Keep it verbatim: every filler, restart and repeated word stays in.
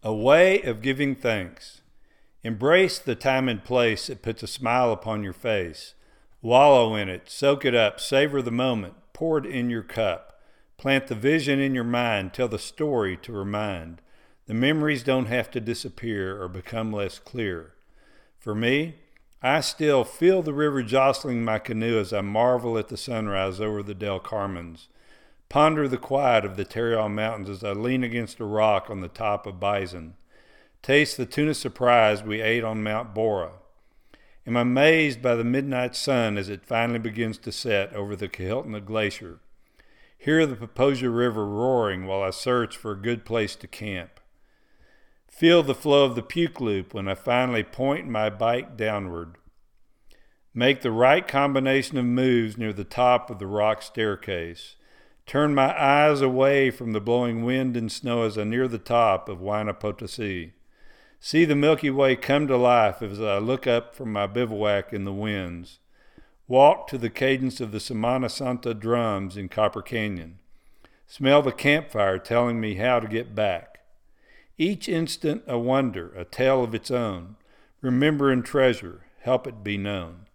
A way of giving thanks. Embrace the time and place that puts a smile upon your face. Wallow in it, soak it up, savor the moment, pour it in your cup. Plant the vision in your mind, tell the story to remind. The memories don't have to disappear or become less clear. For me, I still feel the river jostling my canoe as I marvel at the sunrise over the Del Carmens. Ponder the quiet of the Tarryall Mountains as I lean against a rock on the top of Bison. Taste the tuna surprise we ate on Mount Bora. Am amazed by the midnight sun as it finally begins to set over the Kahiltna Glacier. Hear the Poposia River roaring while I search for a good place to camp. Feel the flow of the Puke Loop when I finally point my bike downward. Make the right combination of moves near the top of the rock staircase. Turn my eyes away from the blowing wind and snow as I near the top of Huayna Potosí. See the Milky Way come to life as I look up from my bivouac in the winds. Walk to the cadence of the Semana Santa drums in Copper Canyon. Smell the campfire telling me how to get back. Each instant a wonder, a tale of its own. Remember and treasure, help it be known.